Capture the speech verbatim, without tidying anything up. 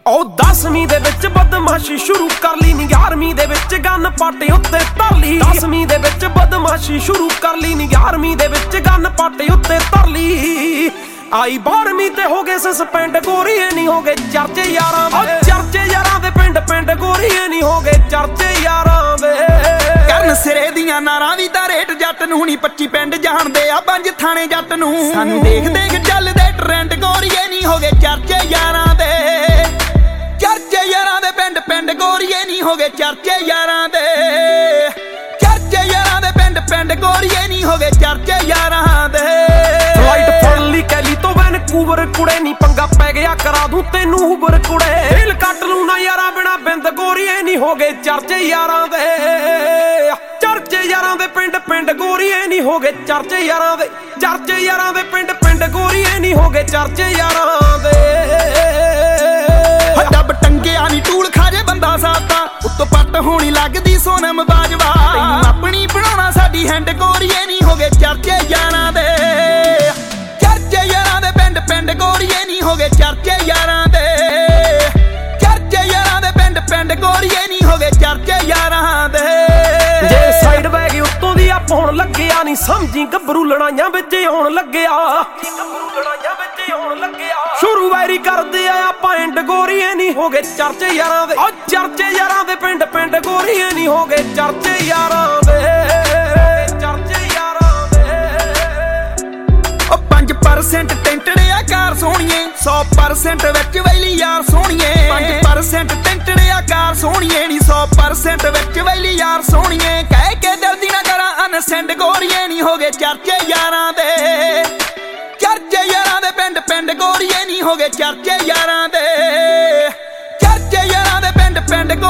ਉਹ ਦਸਵੀਂ ਦੇ ਵਿੱਚ ਬਦਮਾਸ਼ੀ ਸ਼ੁਰੂ ਕਰ ਲਈ ਨੀ ਗਿਆਰਵੀਂ ਦੇ ਵਿੱਚ ਗੰਨ ਪਾਟੇ ਉੱਤੇ ਧਰ ਲਈ। ਦਸਵੀਂ ਦੇ ਵਿੱਚ ਬਦਮਾਸ਼ੀ ਸ਼ੁਰੂ ਕਰ ਲਈ ਨੀ ਗਿਆਰਵੀਂ ਦੇ ਵਿੱਚ ਗੰਨ ਪਾਟੇ ਉੱਤੇ ਧਰ ਲਈ। ਆਈ ਬਾਰਵੀਂ ਤੇ ਹੋ ਗਏ ਸਸਪੈਂਡ ਗੋਰੀਏ ਨਹੀਂ ਹੋ ਗਏ ਚਰਚੇ ਯਾਰਾਂ ਦੇ। ਚਰਚੇ ਯਾਰਾਂ ਦੇ ਪਿੰਡ ਪਿੰਡ ਗੋਰੀਏ ਨਹੀਂ ਹੋ ਗਏ ਚਰਚੇ ਯਾਰਾਂ ਦੇ। ਕਰਨ ਸਿਰੇ ਦੀਆਂ ਨਾਰਾਂ ਵੀ ਤਾਂ ਰੇਟ ਜੱਟ ਨੂੰ ਨਹੀਂ ਪੱਚੀ ਪਿੰਡ ਜਾਣਦੇ ਆ ਪੰਜ ਥਾਣੇ ਜੱਟ ਨੂੰ। ਸਾਨੂੰ ਦੇਖ ਦੇਖ ਚੱਲਦੇ ਟ੍ਰੈਂਡ ਗੋਰੀਏ ਨਹੀਂ ਹੋ ਗਏ ਚਰਚੇ ਯਾਰਾਂ ਦੇ। ਚਰਚੇ ਯਾਰਾਂ ਦੇ ਪਿੰਡ ਪਿੰਡ ਗੋਰੀਏ ਨਹੀਂ ਹੋ ਗਏ ਚਰਚੇ ਯਾਰਾਂ ਦੇ। ਚਰਚੇ ਯਾਰਾਂ ਦੇ ਪਿੰਡ ਪਿੰਡ ਗੋਰੀਏ ਨਹੀਂ ਹੋ ਗਏ ਚਰਚੇ ਯਾਰਾਂ ਦੇ। ਫਲਾਈਟ ਫੜ ਲਈ ਕੈਲੀ ਤੋਂ ਵੈਨਕੂਵਰ ਕੁੜੇ ਨੀ ਪੰਗਾ ਪੈ ਗਿਆ ਕਰਾ ਦੂੰ ਤੈਨੂੰ ਹੁਬਰ ਕੁੜੇ। ਦਿਲ ਕੱਟ ਲੂ ਨਾ ਯਾਰਾਂ ਬਿਨਾ ਬਿੰਦ ਗੋਰੀਏ ਨਹੀਂ ਹੋ ਗਏ ਚਰਚੇ ਯਾਰਾਂ ਦੇ। ਚਰਚੇ ਯਾਰਾਂ ਦੇ ਪਿੰਡ ਪਿੰਡ ਗੋਰੀਏ ਨਹੀਂ ਹੋ ਗਏ ਚਰਚੇ ਯਾਰਾਂ ਦੇ। ਚਰਚੇ ਯਾਰਾਂ ਦੇ ਪਿੰਡ ਪਿੰਡ ਗੋਰੀਏ ਨਹੀਂ ਹੋ ਗਏ ਚਰਚੇ ਯਾਰਾਂ ਦੇ। ਡੱਬ ਟੰਗਿਆ ਨੀ ਟੂਲ ਖਾਜੇ ਬੰਦਾ ਸਾਤਾ ਉੱਤੋਂ ਪੱਟ ਹੋਣੀ ਲੱਗਦੀ ਸੋਨਮ ਬਾਜਵਾ। ਤੈਨੂੰ ਆਪਣੀ ਬਣਾਉਣਾ ਸਾਡੀ ਹੈਂਡ ਗੋਰੀਏ ਨਹੀਂ ਹੋ ਗਏ ਚਰਚੇ ਯਾਰਾਂ ਦੇ। ਚਰਚੇ ਯਾਰਾਂ ਦੇ ਪਿੰਡ ਪਿੰਡ ਗੋਰੀਏ ਨਹੀਂ ਹੋ ਗਏ ਚਰਚੇ ਯਾਰਾਂ ਦੇ। ਚਰਚੇ ਯਾਰਾਂ ਦੇ ਪਿੰਡ ਪਿੰਡ ਗੋਰੀਏ ਨਹੀਂ ਹੋ ਗਏ ਚਰਚੇ ਯਾਰਾਂ ਦੇ। ਜੇ ਸਾਈਡ ਬੈਗ ਉੱਤੋਂ ਦੀ ਆਪ ਹੋਣ ਲੱਗਿਆ ਨਹੀਂ ਸਮਝੀ ਗੱਭਰੂ ਲੜਾਈਆਂ ਵਿੱਚ ਆਉਣ ਲੱਗਿਆ। ਗੱਭਰੂ ਲੜਾਈਆਂ ਵਿੱਚ ਆਉਣ ਲੱਗਿਆ। ਸ਼ੁਰੂ ਵੈਰੀ ਕਰਦੇ ਆ ਆਪਾਂ ਐਂਡ ਗੋਰੀਏ ਨਹੀਂ ਹੋ ਗਏ ਚਰਚੇ ਯਾਰਾਂ ਦੇ। ਉਹ ਚਰਚੇ ਯਾਰਾਂ ਦੇ ਪਿੰਡ ਪਿੰਡ ਗੋਰੀਏ ਨਹੀਂ ਹੋ ਗਏ ਚਰਚੇ ਯਾਰਾਂ ਦੇ। ਚਰਚੇ ਯਾਰਾਂ ਦੇ। ਉਹ ਪੰਜ ਪਰਸੈਂਟ ਟੈਂਟੜੇ ਆ ਕਾਰ ਸੋਹਣੀਏ ਸੌ ਪਰਸੈਂਟ ਵਿੱਚ ਵੈਲੀ ਯਾਰ ਸੋਹਣੀਏ। ਪੰਜ ਪਰਸੈਂਟ ਟੈਂਟੜੇ ਆ ਕਾਰ ਸੋਹਣੀਏ ਨੀ ਸੌ ਪਰਸੈਂਟ ਵਿੱਚ ਵੈਲੀ ਯਾਰ ਸੋਹਣੀਏ। ਕਹਿ ਕੇ ਦਿਲ ਦੀ ਨਾ ਕਰਾਂ ਅਨਸੈਂਡ ਗੋਰੀਏ ਨਹੀਂ ਹੋ ਗਏ ਚਰਚੇ ਯਾਰਾਂ ਦੇ। ਚਰਚੇ ਯਾਰਾਂ ਦੇ ਪਿੰਡ ਪਿੰਡ ਗੋਰੀਏ ਨਹੀਂ ਹੋ ਗਏ ਚਰਚੇ ਯਾਰਾਂ ਦੇ। ਚਰਚੇ ਯਾਰਾਂ ਦੇ ਪਿੰਡ ਪਿੰਡ